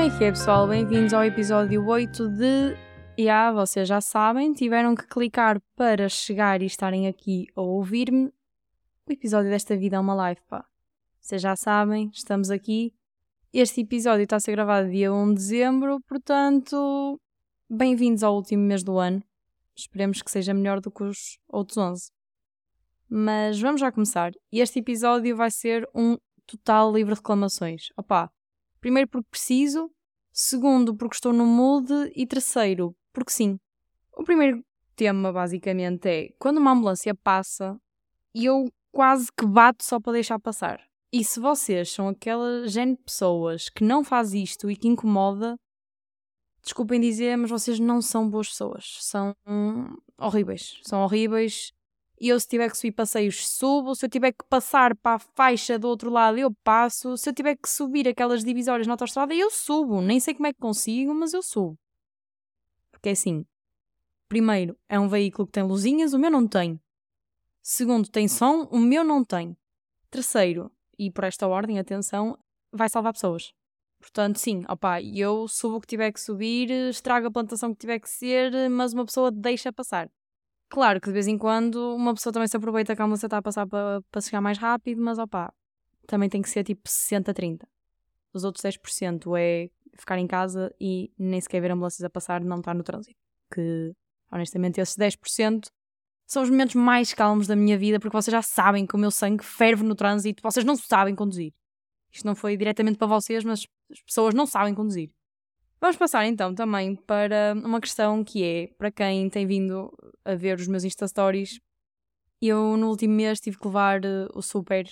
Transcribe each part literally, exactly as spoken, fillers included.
é que é, pessoal? Bem-vindos ao episódio oito de... E ah, vocês já sabem, tiveram que clicar para chegar e estarem aqui a ouvir-me. O episódio desta vida é uma live, pá. Vocês já sabem, estamos aqui. Este episódio está a ser gravado dia primeiro de dezembro, portanto, bem-vindos ao último mês do ano. Esperemos que seja melhor do que os outros onze. Mas vamos já começar. Este episódio vai ser um total livre de reclamações. Opa, primeiro porque preciso, segundo porque estou no mood e terceiro porque sim. O primeiro tema basicamente é quando uma ambulância passa e eu quase que bato só para deixar passar. E se vocês são aquela género de pessoas que não faz isto e que incomoda, desculpem dizer, mas vocês não são boas pessoas. São hum, horríveis. São horríveis. E eu, se tiver que subir passeios, subo. Se eu tiver que passar para a faixa do outro lado, eu passo. Se eu tiver que subir aquelas divisórias na autoestrada, eu subo. Nem sei como é que consigo, mas eu subo. Porque é assim, primeiro, é um veículo que tem luzinhas, o meu não tem. Segundo, tem som, o meu não tem. Terceiro, e por esta ordem, atenção, vai salvar pessoas. Portanto, sim, opá, eu subo o que tiver que subir, estrago a plantação que tiver que ser, mas uma pessoa deixa passar. Claro que de vez em quando uma pessoa também se aproveita que a ambulância está a passar para, para chegar mais rápido, mas opá, também tem que ser tipo sessenta a trinta. Os outros dez por cento é ficar em casa e nem sequer ver ambulâncias a passar, não estar no trânsito. Que, honestamente, esses dez por cento são os momentos mais calmos da minha vida, porque vocês já sabem que o meu sangue ferve no trânsito, vocês não sabem conduzir. Isto não foi diretamente para vocês, mas as pessoas não sabem conduzir. Vamos passar então também para uma questão que é, para quem tem vindo a ver os meus Insta Stories, eu no último mês tive que levar o Super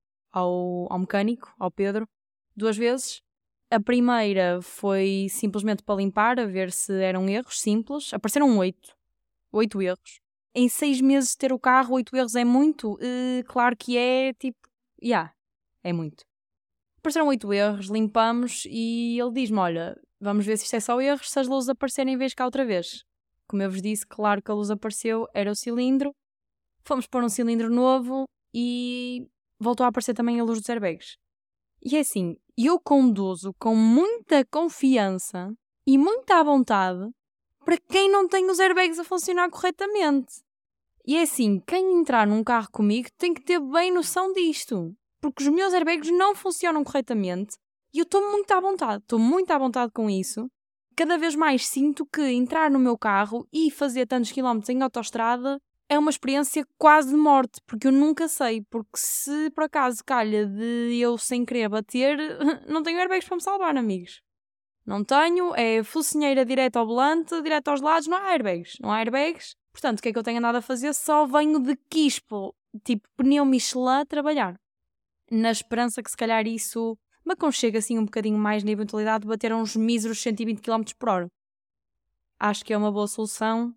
ao, ao mecânico, ao Pedro, duas vezes. A primeira foi simplesmente para limpar, a ver se eram erros simples. Apareceram oito. Oito erros. Em seis meses de ter o carro, oito erros é muito? Uh, claro que é, tipo, já, yeah, é muito. Apareceram oito erros, limpamos e ele diz-me, olha, vamos ver se isto é só erros, se as luzes aparecerem em vez cá outra vez. Como eu vos disse, claro que a luz apareceu, era o cilindro. Fomos pôr um cilindro novo e voltou a aparecer também a luz dos airbags. E é assim, eu conduzo com muita confiança e muita vontade para quem não tem os airbags a funcionar corretamente. E é assim, quem entrar num carro comigo tem que ter bem noção disto. Porque os meus airbags não funcionam corretamente e eu estou muito à vontade, estou muito à vontade com isso. Cada vez mais sinto que entrar no meu carro e fazer tantos quilómetros em autoestrada é uma experiência quase de morte, porque eu nunca sei, porque se por acaso calha de eu sem querer bater, não tenho airbags para me salvar, amigos. Não tenho, é focinheira direto ao volante, direto aos lados, não há airbags, não há airbags. Portanto, o que é que eu tenho andado a fazer? Só venho de quispo, tipo pneu Michelin, a trabalhar. Na esperança que se calhar isso me aconchega assim um bocadinho mais na eventualidade de bater a uns míseros cento e vinte quilómetros por hora. Acho que é uma boa solução.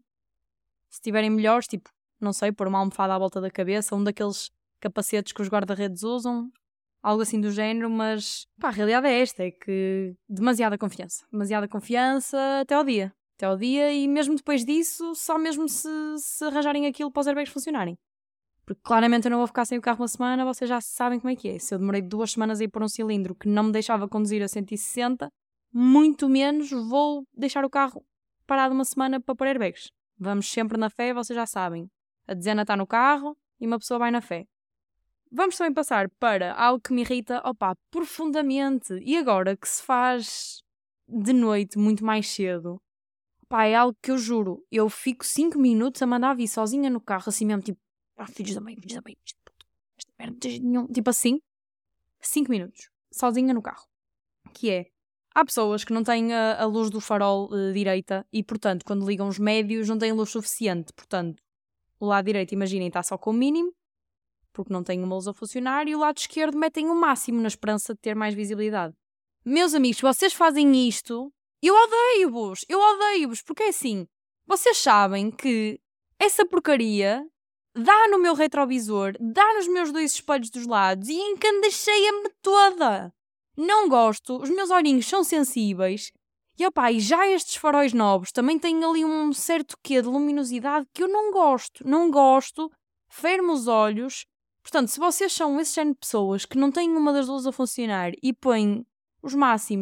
Se tiverem melhores, tipo, não sei, pôr uma almofada à volta da cabeça, um daqueles capacetes que os guarda-redes usam, algo assim do género, mas pá, a realidade é esta, é que demasiada confiança. Demasiada confiança até ao dia. Até ao dia e mesmo depois disso, só mesmo se, se arranjarem aquilo para os airbags funcionarem. Porque claramente eu não vou ficar sem o carro uma semana, vocês já sabem como é que é. Se eu demorei duas semanas a ir por um cilindro que não me deixava conduzir a cento e sessenta, muito menos vou deixar o carro parado uma semana para pôr airbags. Vamos sempre na fé, vocês já sabem. A dezena está no carro e uma pessoa vai na fé. Vamos também passar para algo que me irrita, opá, profundamente. E agora que se faz de noite, muito mais cedo, opá, é algo que eu juro, eu fico cinco minutos a mandar vir sozinha no carro, assim mesmo, tipo, ah, filhos da mãe, filhos da mãe, esta merda não tem nenhum. Tipo assim, cinco minutos, sozinha no carro. Que é, há pessoas que não têm a, a luz do farol uh, direita e, portanto, quando ligam os médios não têm luz suficiente. Portanto, o lado direito, imaginem, está só com o mínimo, porque não tem uma luz a funcionar, e o lado esquerdo metem o máximo na esperança de ter mais visibilidade. Meus amigos, se vocês fazem isto, eu odeio-vos, eu odeio-vos, porque é assim, vocês sabem que essa porcaria dá no meu retrovisor, dá nos meus dois espelhos dos lados e encandecheia-me toda. Não gosto, os meus olhinhos são sensíveis e, opá, e já estes faróis novos também têm ali um certo quê de luminosidade que eu não gosto, não gosto, fermo os olhos. Portanto, se vocês são esse género de pessoas que não têm uma das luzes a funcionar e põem os máximos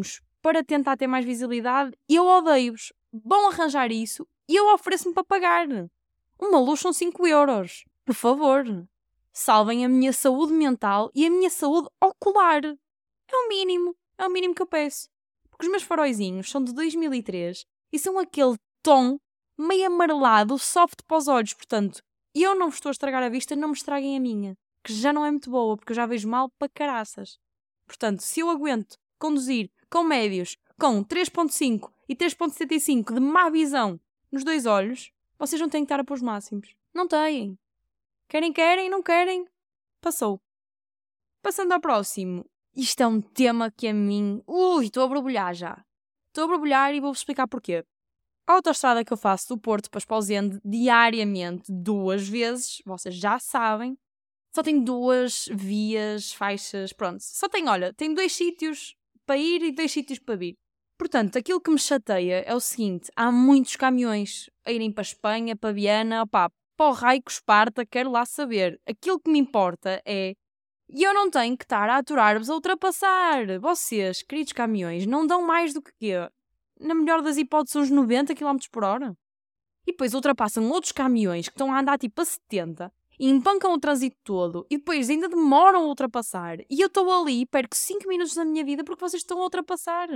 para tentar ter mais visibilidade, eu odeio-vos. Vão arranjar isso e eu ofereço-me para pagar. Uma luz são cinco euros. Por favor, salvem a minha saúde mental e a minha saúde ocular. É o mínimo, é o mínimo que eu peço. Porque os meus faróizinhos são de dois mil e três e são aquele tom meio amarelado, soft para os olhos. Portanto, eu não vos estou a estragar a vista, não me estraguem a minha, que já não é muito boa, porque eu já vejo mal para caraças. Portanto, se eu aguento conduzir com médios, com três ponto cinco e três ponto setenta e cinco de má visão nos dois olhos, vocês não têm que estar a pôr os máximos. Não têm. Querem, querem, não querem. Passou. Passando ao próximo. Isto é um tema que a mim... Ui, estou a borbulhar já. Estou a borbulhar e vou-vos explicar porquê. A autoestrada que eu faço do Porto para Esposende diariamente, duas vezes, vocês já sabem, só tem duas vias, faixas, pronto. Só tem, olha, tem dois sítios para ir e dois sítios para vir. Portanto, aquilo que me chateia é o seguinte, há muitos caminhões a irem para Espanha, para Viana, opá, para o raio que Esparta, quero lá saber. Aquilo que me importa é, e eu não tenho que estar a aturar-vos a ultrapassar. Vocês, queridos caminhões, não dão mais do que quê? Na melhor das hipóteses, uns noventa quilómetros por hora. E depois ultrapassam outros caminhões que estão a andar tipo a setenta e empancam o trânsito todo e depois ainda demoram a ultrapassar. E eu estou ali e perco cinco minutos da minha vida porque vocês estão a ultrapassar.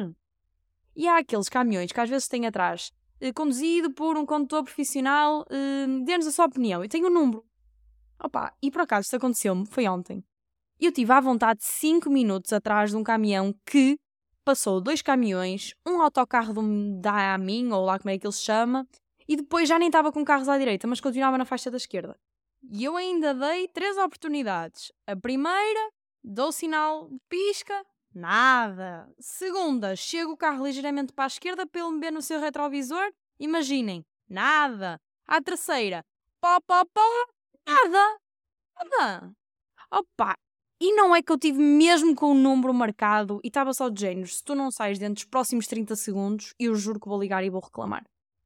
E há aqueles caminhões que às vezes têm atrás, eh, conduzido por um condutor profissional, eh, dê-nos a sua opinião. Eu tenho um número. Opa, e por acaso isto aconteceu-me, foi ontem. Eu tive à vontade cinco minutos atrás de um caminhão que passou dois caminhões, um autocarro do, da AMIN, ou lá como é que ele se chama, e depois já nem estava com carros à direita, mas continuava na faixa da esquerda. E eu ainda dei três oportunidades. A primeira, dou sinal de pisca, nada. Segunda, chega o carro ligeiramente para a esquerda para ele me ver no seu retrovisor, imaginem, nada. À terceira, pó, pó, pó, nada, nada. Opa! E não é que eu tive mesmo com o número marcado e estava só de género, se tu não sais dentro dos próximos trinta segundos, eu juro que vou ligar e vou reclamar.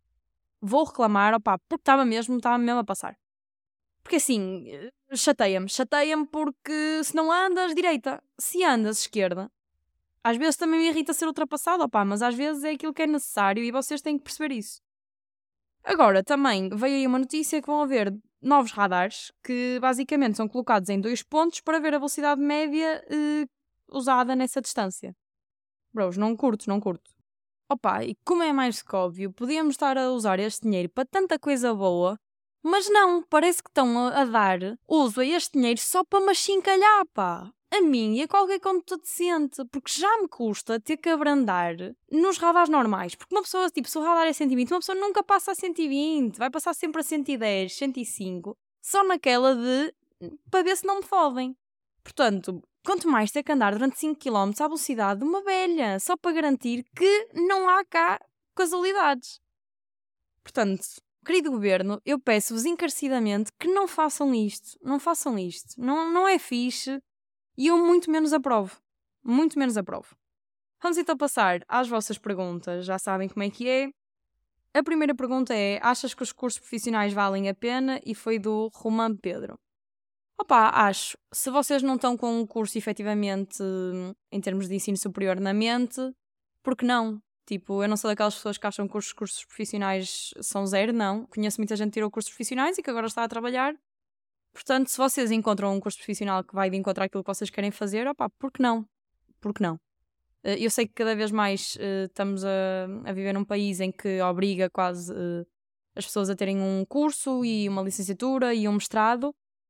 Vou reclamar, opá, porque estava mesmo, estava mesmo a passar. Porque assim, chateia-me, chateia-me porque se não andas direita, se andas esquerda, às vezes também me irrita ser ultrapassado, opá, mas às vezes é aquilo que é necessário e vocês têm que perceber isso. Agora, também veio aí uma notícia que vão haver novos radares que basicamente são colocados em dois pontos para ver a velocidade média eh, usada nessa distância. Bros, não curto, não curto. Opa, e como é mais que óbvio, podíamos estar a usar este dinheiro para tanta coisa boa, mas não, parece que estão a, a dar uso a este dinheiro só para me achincalhar, pá. A mim e a qualquer conduta decente, porque já me custa ter que abrandar nos radares normais, porque uma pessoa, tipo, se o radar é cento e vinte, uma pessoa nunca passa a cento e vinte, vai passar sempre a cento e dez, cento e cinco, só naquela de, para ver se não me fodem. Portanto, quanto mais ter que andar durante cinco quilómetros à velocidade de uma velha, só para garantir que não há cá casualidades. Portanto, querido governo, eu peço-vos encarecidamente que não façam isto, não façam isto, não, não é fixe. E eu muito menos aprovo. Muito menos aprovo. Vamos então passar às vossas perguntas. Já sabem como é que é. A primeira pergunta é: achas que os cursos profissionais valem a pena? E foi do Romano Pedro. Opa, acho. Se vocês não estão com um curso efetivamente em termos de ensino superior na mente, por que não? Tipo, eu não sou daquelas pessoas que acham que os cursos profissionais são zero, não. Conheço muita gente que tirou cursos profissionais e que agora está a trabalhar. Portanto, se vocês encontram um curso profissional que vai de encontrar aquilo que vocês querem fazer, opá, por que não? Por que não? Eu sei que cada vez mais uh, estamos a, a viver num país em que obriga quase uh, as pessoas a terem um curso e uma licenciatura e um mestrado,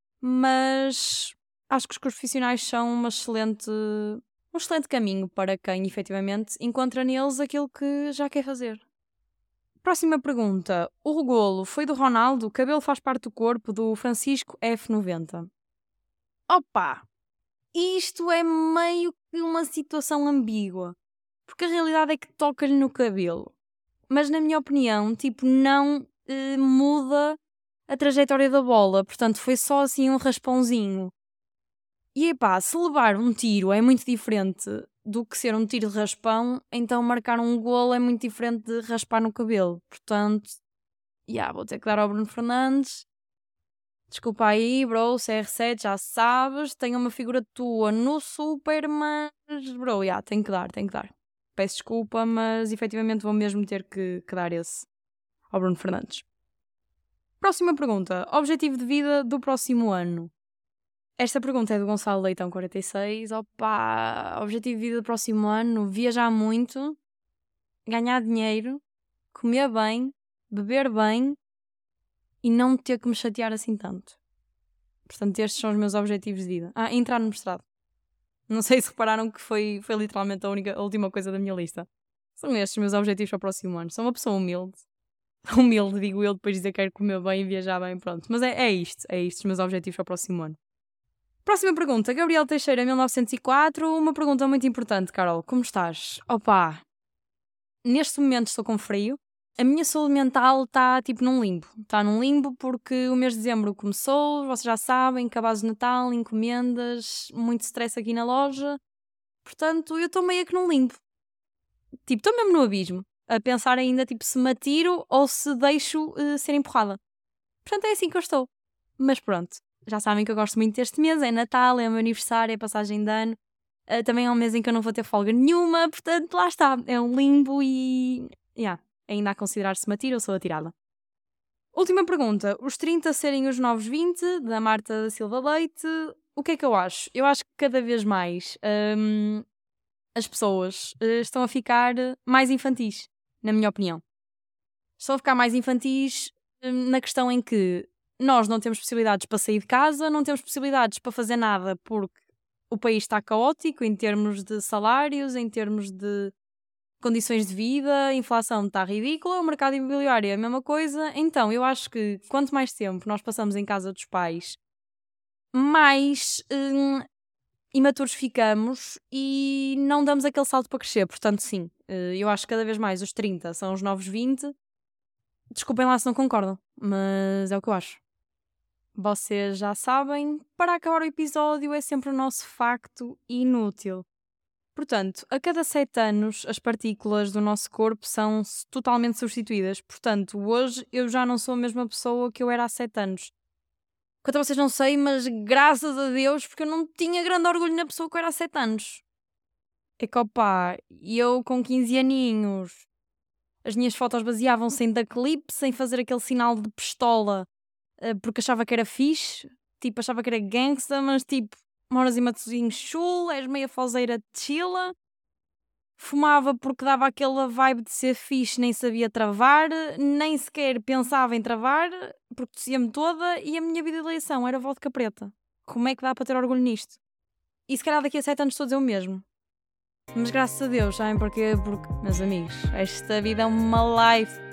mas acho que os cursos profissionais são uma excelente, um excelente caminho para quem efetivamente encontra neles aquilo que já quer fazer. Próxima pergunta. O regolo foi do Ronaldo, o cabelo faz parte do corpo, do Francisco F noventa. Opa! Isto é meio que uma situação ambígua. Porque a realidade é que toca-lhe no cabelo. Mas na minha opinião, tipo, não eh, muda a trajetória da bola. Portanto, foi só assim um raspãozinho. E epá, se levar um tiro é muito diferente do que ser um tiro de raspão, então marcar um golo é muito diferente de raspar no cabelo. Portanto, já, yeah, vou ter que dar ao Bruno Fernandes. Desculpa aí, bro, C R sete, já sabes, tenho uma figura tua no super, mas, bro, já, yeah, tenho que dar, tenho que dar. peço desculpa, mas efetivamente vou mesmo ter que, que dar esse ao Bruno Fernandes. Próxima pergunta. Objetivo de vida do próximo ano. Esta pergunta é do Gonçalo Leitão quarenta e seis. Opa, objetivo de vida do próximo ano, viajar muito, ganhar dinheiro, comer bem, beber bem e não ter que me chatear assim tanto. Portanto, estes são os meus objetivos de vida. Ah, entrar no mestrado. Não sei se repararam que foi, foi literalmente a, única, a última coisa da minha lista. São estes os meus objetivos para o próximo ano. Sou uma pessoa humilde. Humilde, digo eu, depois de dizer que quero comer bem e viajar bem, pronto. Mas é, é isto, é isto os meus objetivos para o próximo ano. Próxima pergunta. Gabriel Teixeira, mil novecentos e quatro. Uma pergunta muito importante, Carol. Como estás? Opa, neste momento estou com frio. A minha saúde mental está tipo num limbo. Está num limbo porque o mês de dezembro começou, vocês já sabem, acabados de Natal, encomendas, muito stress aqui na loja. Portanto, eu estou meio que num limbo. Tipo, estou mesmo no abismo. A pensar ainda tipo se me atiro ou se deixo uh, ser empurrada. Portanto, é assim que eu estou. Mas pronto, já sabem que eu gosto muito deste mês. É Natal, é o meu aniversário, é passagem de ano. Uh, também é um mês em que eu não vou ter folga nenhuma. Portanto, lá está. É um limbo e... Yeah. Ainda a considerar-se me atira ou sou atirada. Última pergunta. Os trinta serem os novos vinte, da Marta Silva Leite. O que é que eu acho? Eu acho que cada vez mais hum, as pessoas uh, estão a ficar mais infantis, na minha opinião. Estão a ficar mais infantis hum, na questão em que nós não temos possibilidades para sair de casa, não temos possibilidades para fazer nada porque o país está caótico em termos de salários, em termos de condições de vida, a inflação está ridícula, o mercado imobiliário é a mesma coisa. Então, eu acho que quanto mais tempo nós passamos em casa dos pais, mais hum, imaturos ficamos e não damos aquele salto para crescer. Portanto, sim, eu acho que cada vez mais os trinta são os novos vinte. Desculpem lá se não concordam, mas é o que eu acho. Vocês já sabem, para acabar o episódio é sempre o nosso facto inútil. Portanto, a cada sete anos as partículas do nosso corpo são totalmente substituídas. Portanto, hoje eu já não sou a mesma pessoa que eu era há sete anos. Quanto a vocês não sei, mas graças a Deus, porque eu não tinha grande orgulho na pessoa que eu era há sete anos. É que opá, eu com quinze aninhos, as minhas fotos baseavam-se em dar clipe, sem fazer aquele sinal de pistola, porque achava que era fixe, tipo, achava que era gangsta, mas tipo, moras em Matosinhos Sul, és meia fozeira de chila. Fumava porque dava aquela vibe de ser fixe, nem sabia travar, nem sequer pensava em travar, porque tossia-me toda, e a minha vida de eleição era vodka preta. Como é que dá para ter orgulho nisto? E se calhar daqui a sete anos estou a dizer o mesmo. Mas graças a Deus, sabem porquê? Porque, meus amigos, esta vida é uma life.